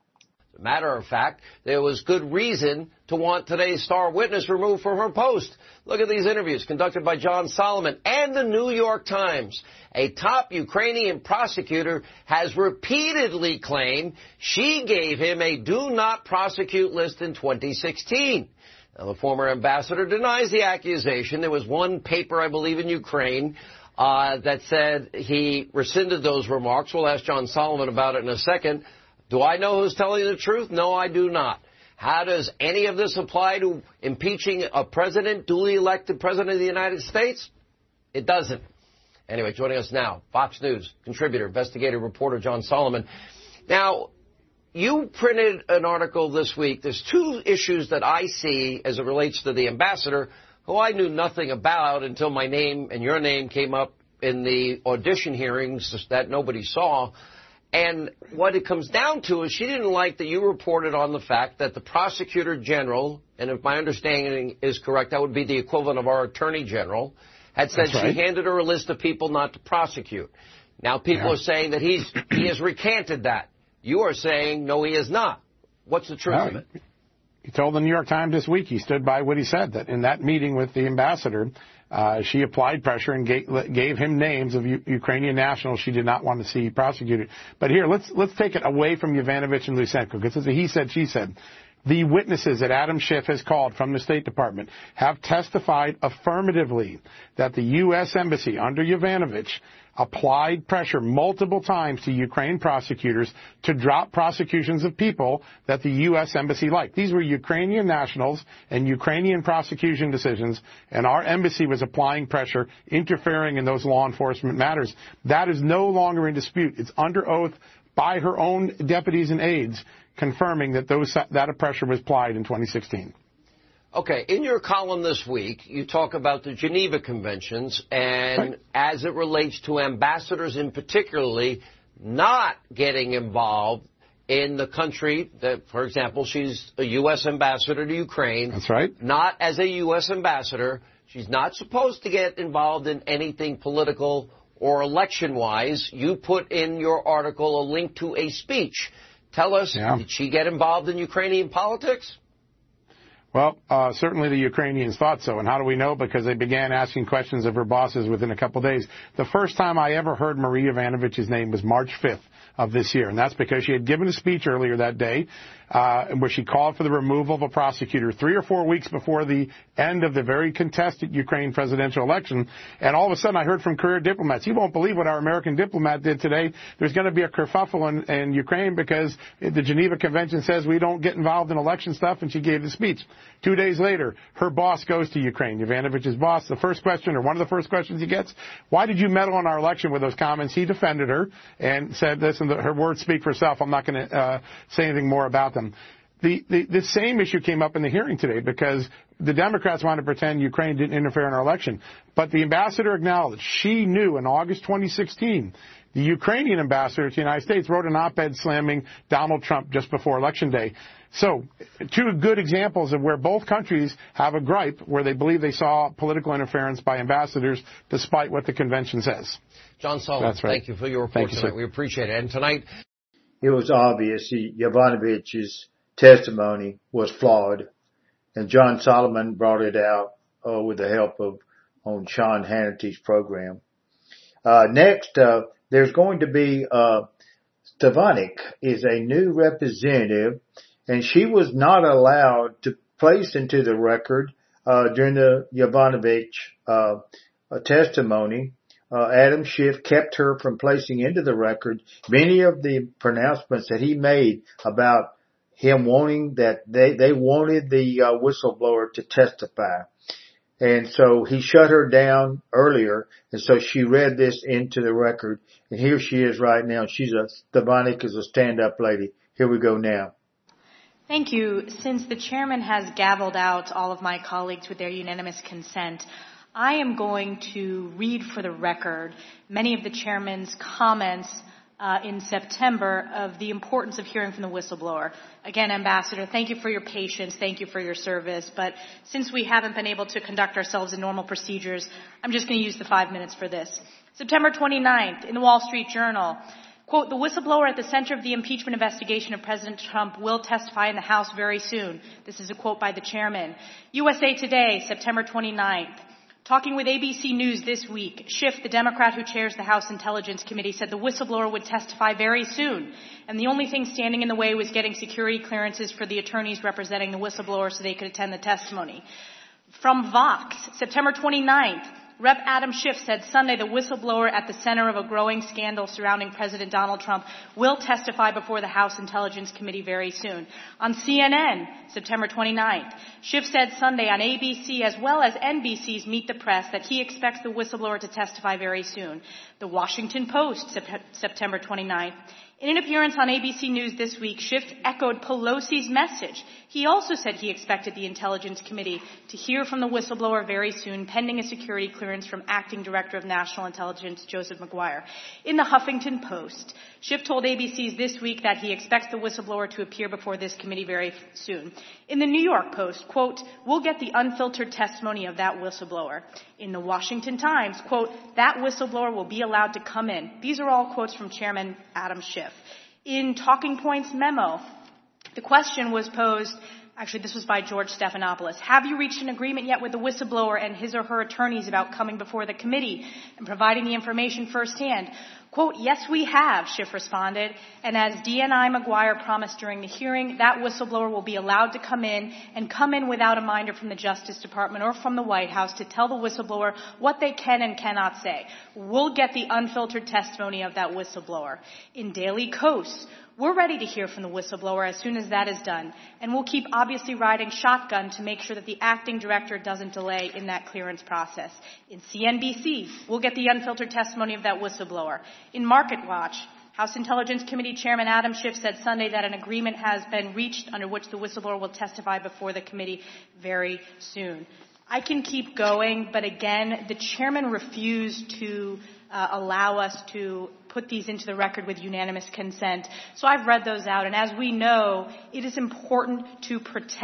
Matter of fact, there was good reason to want today's star witness removed from her post. Look at these interviews conducted by John Solomon and the New York Times. A top Ukrainian prosecutor has repeatedly claimed she gave him a do not prosecute list in 2016. Now, the former ambassador denies the accusation. There was one paper, I believe, in Ukraine that said he rescinded those remarks. We'll ask John Solomon about it in a second. Do I know who's telling the truth? No, I do not. How does any of this apply to impeaching a president, duly elected president of the United States? It doesn't. Anyway, joining us now, Fox News contributor, investigative reporter John Solomon. Now, you printed an article this week. There's two issues that I see as it relates to the ambassador, who I knew nothing about until my name and your name came up in the audition hearings that nobody saw. And what it comes down to is she didn't like that you reported on the fact that the prosecutor general, and if my understanding is correct, that would be the equivalent of our attorney general, had said she handed her a list of people not to prosecute. Now people are saying that he has recanted that. You are saying, no, he has not. What's the truth of it? He told the New York Times this week, he stood by what he said, that in that meeting with the ambassador, she applied pressure and gave him names of Ukrainian nationals she did not want to see prosecuted. But here, let's take it away from Yovanovitch and Lysenko, because it's a he said, she said. The witnesses that Adam Schiff has called from the State Department have testified affirmatively that the U.S. Embassy under Yovanovitch applied pressure multiple times to Ukraine prosecutors to drop prosecutions of people that the U.S. Embassy liked. These were Ukrainian nationals and Ukrainian prosecution decisions, and our embassy was applying pressure, interfering in those law enforcement matters. That is no longer in dispute. It's under oath by her own deputies and aides, confirming that that pressure was applied in 2016. Okay, in your column this week, you talk about the Geneva Conventions and as it relates to ambassadors in particularly not getting involved in the country that, for example, she's a U.S. ambassador to Ukraine. That's right. Not as a U.S. ambassador She's not supposed to get involved in anything political or election-wise. You put in your article a link to a speech. Tell us, Did she get involved in Ukrainian politics? Well, certainly the Ukrainians thought so. And how do we know? Because they began asking questions of her bosses within a couple days. The first time I ever heard Marie Yovanovitch's name was March 5th of this year. And that's because she had given a speech earlier that day where she called for the removal of a prosecutor 3 or 4 weeks before the end of the very contested Ukraine presidential election. And all of a sudden I heard from career diplomats, you won't believe what our American diplomat did today. There's going to be a kerfuffle in Ukraine because the Geneva Convention says we don't get involved in election stuff, and she gave the speech. 2 days later, her boss goes to Ukraine, Yovanovitch's boss. The first question, or one of the first questions he gets, why did you meddle in our election with those comments? He defended her and said, listen, her words speak for herself. I'm not going to say anything more about them. The same issue came up in the hearing today because the Democrats wanted to pretend Ukraine didn't interfere in our election. But the ambassador acknowledged she knew in August 2016 the Ukrainian ambassador to the United States wrote an op-ed slamming Donald Trump just before Election Day. So, two good examples of where both countries have a gripe where they believe they saw political interference by ambassadors despite what the convention says. John Solomon, thank you for your report tonight. We appreciate it. And tonight, it was obvious Yovanovitch's testimony was flawed, and John Solomon brought it out with the help of on Sean Hannity's program. Next, there's going to be Stefanik is a new representative, and she was not allowed to place into the record during the Yovanovitch testimony. Adam Schiff kept her from placing into the record many of the pronouncements that he made about him wanting that they wanted the whistleblower to testify. And so he shut her down earlier, and so she read this into the record, and here she is right now. Stefanik is a stand-up lady. Here we go now. Thank you. Since the chairman has gavelled out all of my colleagues with their unanimous consent, I am going to read for the record many of the chairman's comments in September of the importance of hearing from the whistleblower. Again, Ambassador, thank you for your patience. Thank you for your service. But since we haven't been able to conduct ourselves in normal procedures, I'm just going to use the 5 minutes for this. September 29th, in the Wall Street Journal, quote, the whistleblower at the center of the impeachment investigation of President Trump will testify in the House very soon. This is a quote by the chairman. USA Today, September 29th. Talking with ABC News this week, Schiff, the Democrat who chairs the House Intelligence Committee, said the whistleblower would testify very soon. And the only thing standing in the way was getting security clearances for the attorneys representing the whistleblower so they could attend the testimony. From Vox, September 29th, Rep. Adam Schiff said Sunday the whistleblower at the center of a growing scandal surrounding President Donald Trump will testify before the House Intelligence Committee very soon. On CNN, September 29th, Schiff said Sunday on ABC as well as NBC's Meet the Press that he expects the whistleblower to testify very soon. The Washington Post, September 29th. In an appearance on ABC News this week, Schiff echoed Pelosi's message. He also said he expected the Intelligence Committee to hear from the whistleblower very soon, pending a security clearance from Acting Director of National Intelligence Joseph Maguire. In the Huffington Post, Schiff told ABC this week that he expects the whistleblower to appear before this committee very soon. In the New York Post, quote, we'll get the unfiltered testimony of that whistleblower. In the Washington Times, quote, that whistleblower will be allowed to come in. These are all quotes from Chairman Adam Schiff. In Talking Points memo, the question was posed, actually this was by George Stephanopoulos, have you reached an agreement yet with the whistleblower and his or her attorneys about coming before the committee and providing the information firsthand? Quote, yes, we have, Schiff responded, and as DNI Maguire promised during the hearing, that whistleblower will be allowed to come in and come in without a minder from the Justice Department or from the White House to tell the whistleblower what they can and cannot say. We'll get the unfiltered testimony of that whistleblower. In Daily Kos, we're ready to hear from the whistleblower as soon as that is done, and we'll keep obviously riding shotgun to make sure that the acting director doesn't delay in that clearance process. In CNBC, we'll get the unfiltered testimony of that whistleblower. In Market Watch, House Intelligence Committee Chairman Adam Schiff said Sunday that an agreement has been reached under which the whistleblower will testify before the committee very soon. I can keep going, but again, the chairman refused to allow us to put these into the record with unanimous consent. So I've read those out, and as we know, it is important to protect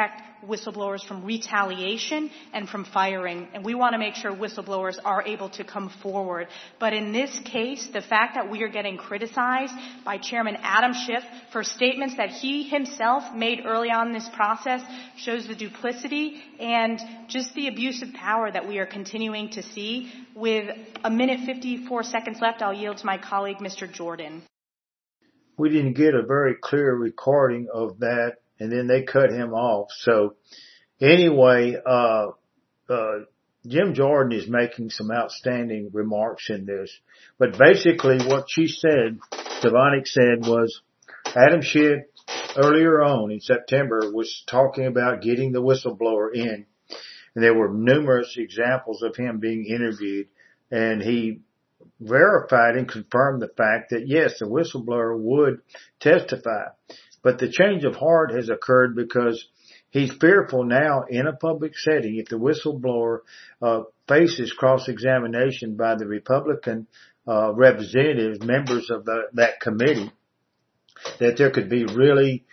whistleblowers from retaliation and from firing. And we want to make sure whistleblowers are able to come forward. But in this case, the fact that we are getting criticized by Chairman Adam Schiff for statements that he himself made early on in this process shows the duplicity and just the abuse of power that we are continuing to see. With a minute 54 seconds left, I'll yield to my colleague, Mr. Jordan. We didn't get a very clear recording of that, and then they cut him off. So anyway, Jim Jordan is making some outstanding remarks in this. But basically what she said, Stefanik said, was Adam Schiff earlier on in September was talking about getting the whistleblower in. And there were numerous examples of him being interviewed, and he verified and confirmed the fact that, yes, the whistleblower would testify. But the change of heart has occurred because he's fearful now in a public setting, if the whistleblower faces cross-examination by the Republican representatives, members of that committee, that there could be really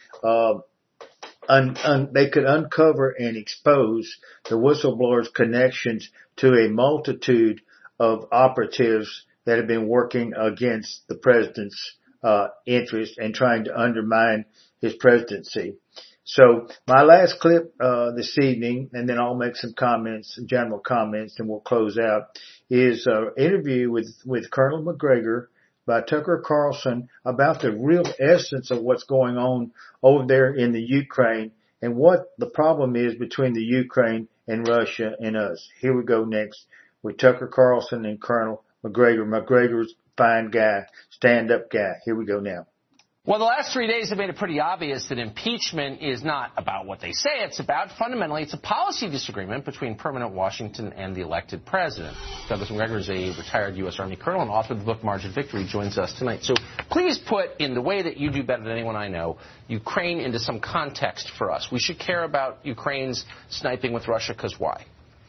they could uncover and expose the whistleblower's connections to a multitude of operatives that have been working against the president's interest and trying to undermine his presidency. So my last clip this evening, and then I'll make some comments, general comments, and we'll close out, is an interview with Colonel McGregor by Tucker Carlson about the real essence of what's going on over there in the Ukraine and what the problem is between the Ukraine and Russia and us. Here we go next with Tucker Carlson and Colonel McGregor. McGregor's fine guy, stand-up guy. Here we go now. Well, the last 3 days have made it pretty obvious that impeachment is not about what they say it's about. Fundamentally, it's a policy disagreement between permanent Washington and the elected president. Douglas McGregor is a retired U.S. Army colonel and author of the book Margin of Victory, joins us tonight. So please put, in the way that you do better than anyone I know, Ukraine into some context for us. We should care about Ukraine's sniping with Russia, because why?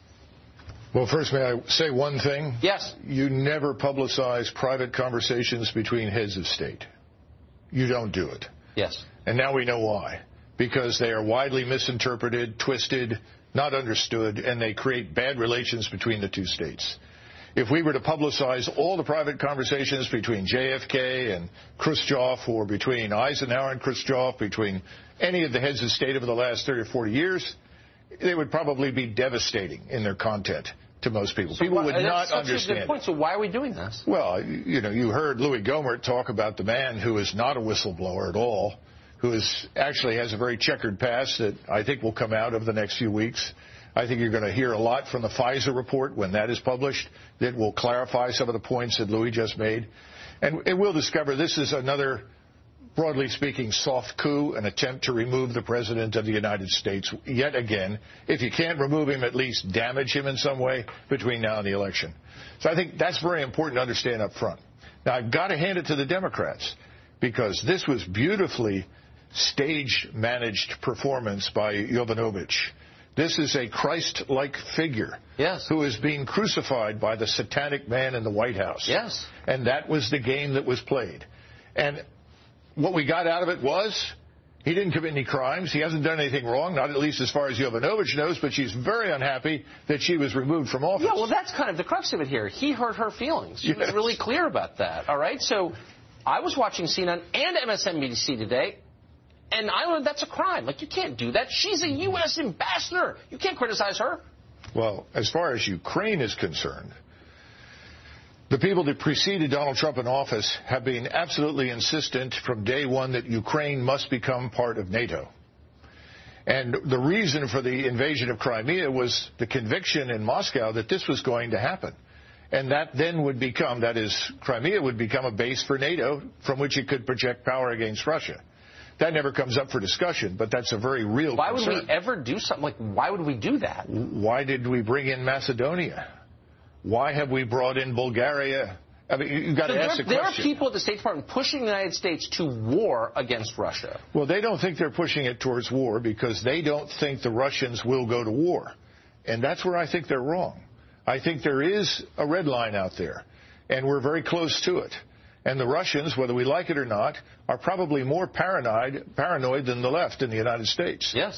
Well, first, may I say one thing? Yes. You never publicize private conversations between heads of state. You don't do it. Yes. And now we know why. Because they are widely misinterpreted, twisted, not understood, and they create bad relations between the two states. If we were to publicize all the private conversations between JFK and Khrushchev, or between Eisenhower and Khrushchev, between any of the heads of state over the last 30 or 40 years, they would probably be devastating in their content to most people. So people would not understand. That's such a good point. So why are we doing this? Well, you heard Louis Gohmert talk about the man who is not a whistleblower at all, who actually has a very checkered past that I think will come out over the next few weeks. I think you're going to hear a lot from the FISA report when that is published that will clarify some of the points that Louis just made. And we'll discover this is another, broadly speaking, soft coup, an attempt to remove the President of the United States yet again. If you can't remove him, at least damage him in some way between now and the election. So I think that's very important to understand up front. Now, I've got to hand it to the Democrats, because this was beautifully stage-managed performance by Yovanovitch. This is a Christ-like figure, yes, who is being crucified by the satanic man in the White House. Yes. And that was the game that was played. And what we got out of it was he didn't commit any crimes. He hasn't done anything wrong, not at least as far as Yovanovitch knows, but she's very unhappy that she was removed from office. Yeah, well, that's kind of the crux of it here. He hurt her feelings. She was really clear about that, all right? So I was watching CNN and MSNBC today, and I learned that's a crime. Like, you can't do that. She's a U.S. ambassador. You can't criticize her. Well, as far as Ukraine is concerned, the people that preceded Donald Trump in office have been absolutely insistent from day one that Ukraine must become part of NATO. And the reason for the invasion of Crimea was the conviction in Moscow that this was going to happen. And that then would become, that is, Crimea would become a base for NATO from which it could project power against Russia. That never comes up for discussion, but that's a very real concern. Why would we ever do something like, why would we do that? Why did we bring in Macedonia? Why have we brought in Bulgaria? I mean, you've got to ask the question. There are people at the State Department pushing the United States to war against Russia. Well, they don't think they're pushing it towards war because they don't think the Russians will go to war. And that's where I think they're wrong. I think there is a red line out there, and we're very close to it. And the Russians, whether we like it or not, are probably more paranoid than the left in the United States. Yes.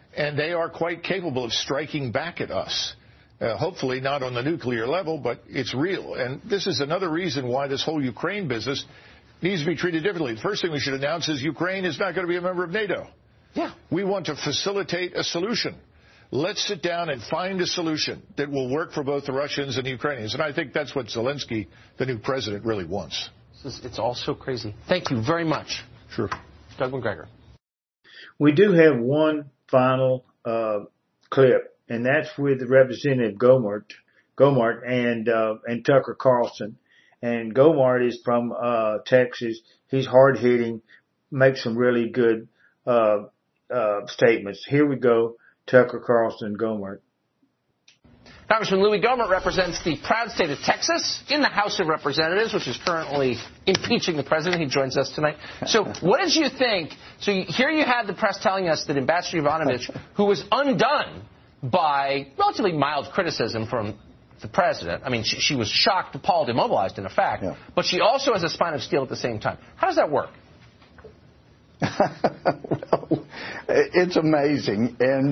and they are quite capable of striking back at us. Hopefully not on the nuclear level, but it's real. And this is another reason why this whole Ukraine business needs to be treated differently. The first thing we should announce is Ukraine is not going to be a member of NATO. Yeah. We want to facilitate a solution. Let's sit down and find a solution that will work for both the Russians and the Ukrainians. And I think that's what Zelensky, the new president, really wants. It's all so crazy. Thank you very much. Sure. Doug Macgregor. We do have one final clip, and that's with Representative Gohmert and Tucker Carlson. And Gohmert is from Texas. He's hard-hitting, makes some really good statements. Here we go, Tucker Carlson, Gohmert. Congressman Louis Gohmert represents the proud state of Texas in the House of Representatives, which is currently impeaching the president. He joins us tonight. So what did you think? So here you had the press telling us that Ambassador Yovanovitch, who was undone by relatively mild criticism from the president. I mean, she was shocked, appalled, immobilized in effect, but she also has a spine of steel at the same time. How does that work? Well, it's amazing. And,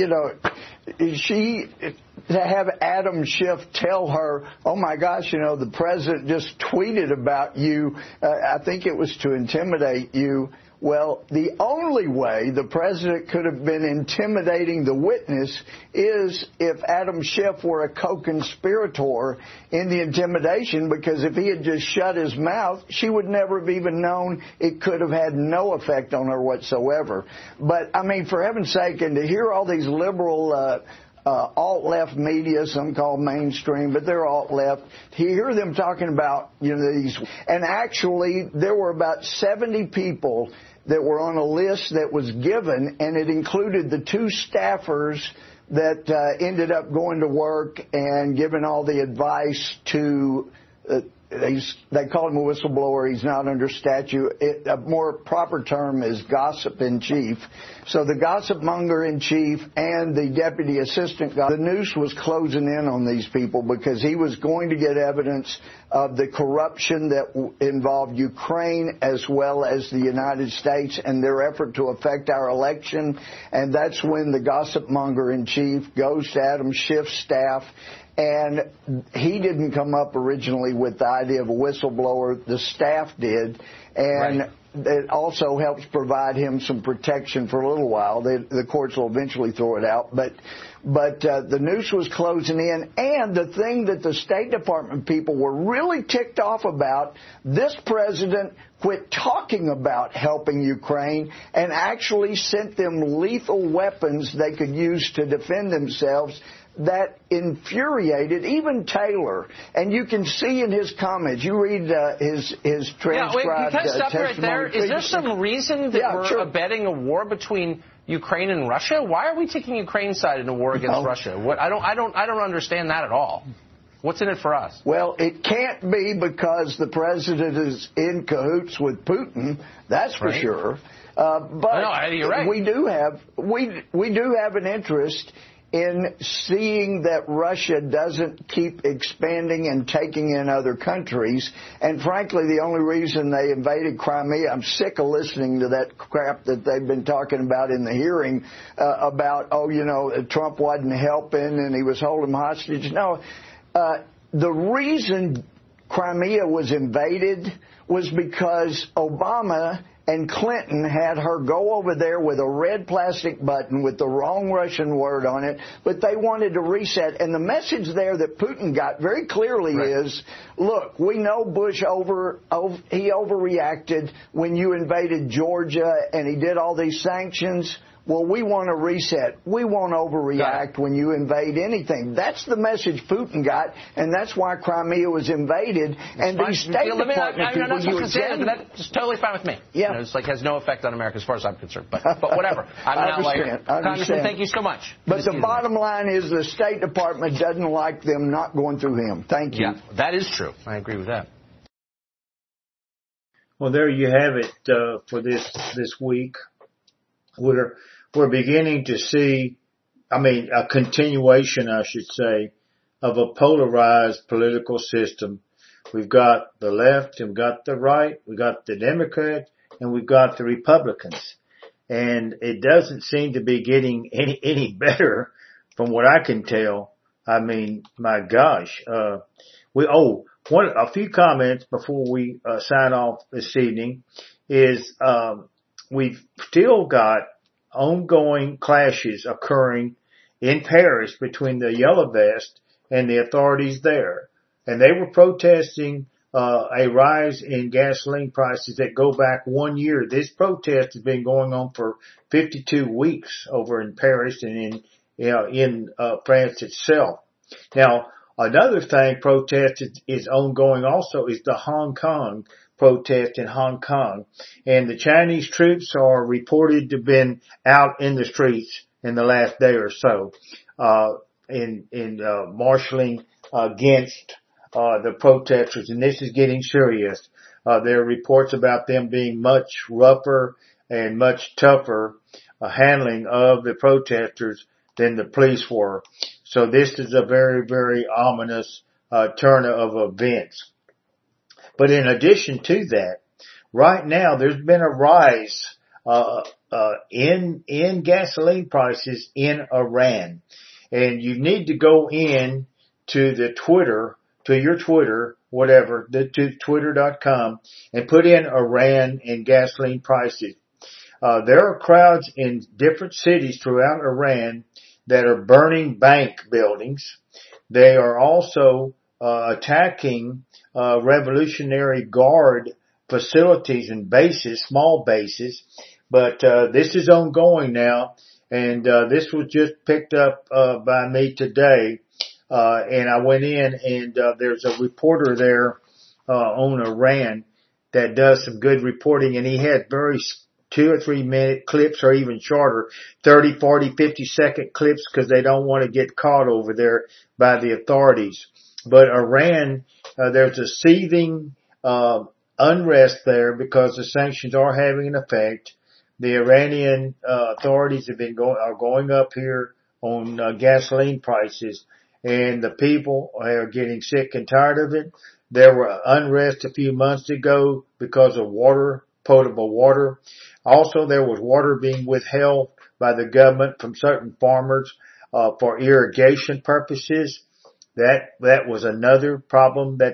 to have Adam Schiff tell her, oh, my gosh, the president just tweeted about you. I think it was to intimidate you. Well, the only way the president could have been intimidating the witness is if Adam Schiff were a co-conspirator in the intimidation, because if he had just shut his mouth, she would never have even known. It could have had no effect on her whatsoever. But, I mean, for heaven's sake, and to hear all these liberal alt-left media, some call mainstream, but they're alt-left. To hear them talking about, these, and actually there were about 70 people that were on a list that was given, and it included the two staffers that ended up going to work and giving all the advice to they call him a whistleblower. He's not under statute. A more proper term is gossip in chief. So the gossip monger in chief and the deputy assistant, the noose was closing in on these people because he was going to get evidence of the corruption that involved Ukraine as well as the United States and their effort to affect our election. And that's when the gossip monger in chief goes to Adam Schiff's staff. And he didn't come up originally with the idea of a whistleblower. The staff did. And it also helps provide him some protection for a little while. The courts will eventually throw it out. But the noose was closing in. And the thing that the State Department people were really ticked off about, this president quit talking about helping Ukraine and actually sent them lethal weapons they could use to defend themselves. That infuriated even Taylor, and you can see in his comments. You read his transcribed testimony. Right there. Is there some reason that we're abetting a war between Ukraine and Russia? Why are we taking Ukraine's side in a war against Russia? I don't understand that at all. What's in it for us? Well, it can't be because the president is in cahoots with Putin. That's for sure. But you're right. we do have an interest in seeing that Russia doesn't keep expanding and taking in other countries. And frankly, the only reason they invaded Crimea, I'm sick of listening to that crap that they've been talking about in the hearing about, Trump wasn't helping and he was holding hostage. No, the reason Crimea was invaded was because Obama and Clinton had her go over there with a red plastic button with the wrong Russian word on it, but they wanted to reset. And the message there that Putin got very clearly is, look, we know Bush he overreacted when you invaded Georgia and he did all these sanctions. Well, we want to reset. We won't overreact when you invade anything. That's the message Putin got, and that's why Crimea was invaded. And the State Department people, that's totally fine with me. Yeah. It's has no effect on America as far as I'm concerned. But whatever. I'm an outlier. Congressman, thank you so much. But the bottom line is the State Department doesn't like them not going through him. Thank you. Yeah, that is true. I agree with that. Well, there you have it for this week. We're beginning to see, a continuation, I should say, of a polarized political system. We've got the left and we've got the right, we've got the Democrats, and we've got the Republicans. and it doesn't seem to be getting any better from what I can tell. I mean, my gosh, a few comments before we sign off this evening is, we've still got ongoing clashes occurring in Paris between the Yellow Vest and the authorities there. And they were protesting a rise in gasoline prices that go back 1 year. This protest has been going on for 52 weeks over in Paris and in France itself. Now, another thing protest is ongoing also is the Hong Kong protest in Hong Kong. And the Chinese troops are reported to have been out in the streets in the last day or so, in marshaling against the protesters, and this is getting serious. There are reports about them being much rougher and much tougher handling of the protesters than the police were. So this is a very, very ominous turn of events. But in addition to that, right now there's been a rise in gasoline prices in Iran, and you need to go in to the Twitter, to your Twitter, whatever, to twitter.com, and put in Iran and gasoline prices. There are crowds in different cities throughout Iran that are burning bank buildings. They are also attacking Revolutionary Guard facilities and bases, small bases. But this is ongoing now, and this was just picked up by me today. And I went in, and there's a reporter there on Iran that does some good reporting, and he had very 2 or 3 minute clips, or even shorter, 30, 40, 50-second clips, because they don't want to get caught over there by the authorities. But Iran, there's a seething unrest there because the sanctions are having an effect. The Iranian authorities are going up here on gasoline prices, and the people are getting sick and tired of it. There were unrest a few months ago because of water, potable water. Also, there was water being withheld by the government from certain farmers for irrigation purposes. That was another problem that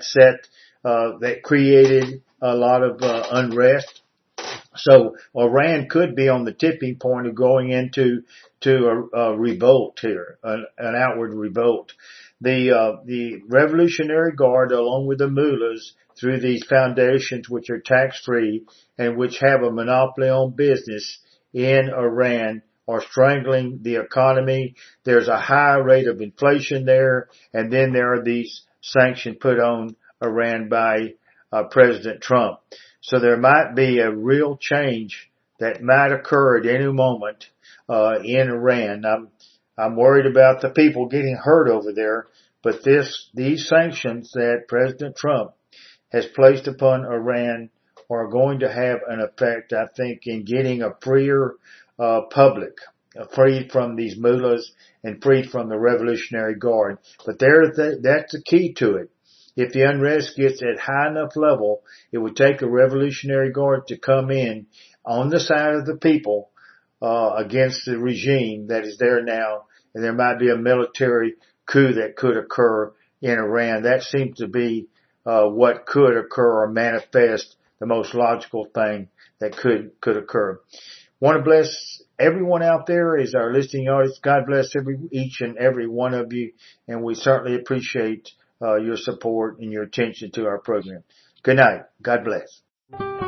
created a lot of unrest. So Iran could be on the tipping point of going into a revolt here, an outward revolt. The Revolutionary Guard, along with the mullahs, through these foundations which are tax-free and which have a monopoly on business in Iran, are strangling the economy. There's a high rate of inflation there, and then there are these sanctions put on Iran by President Trump. So there might be a real change that might occur at any moment in Iran. I'm worried about the people getting hurt over there, but these sanctions that President Trump has placed upon Iran are going to have an effect, I think, in getting a freer public, freed from these mullahs and freed from the Revolutionary Guard. But that's the key to it. If the unrest gets at high enough level, it would take a Revolutionary Guard to come in on the side of the people against the regime that is there now, and there might be a military coup that could occur in Iran. That seems to be what could occur or manifest, the most logical thing that could occur. Want to bless everyone out there as our listening audience. God bless each and every one of you, and we certainly appreciate your support and your attention to our program. Good night. God bless.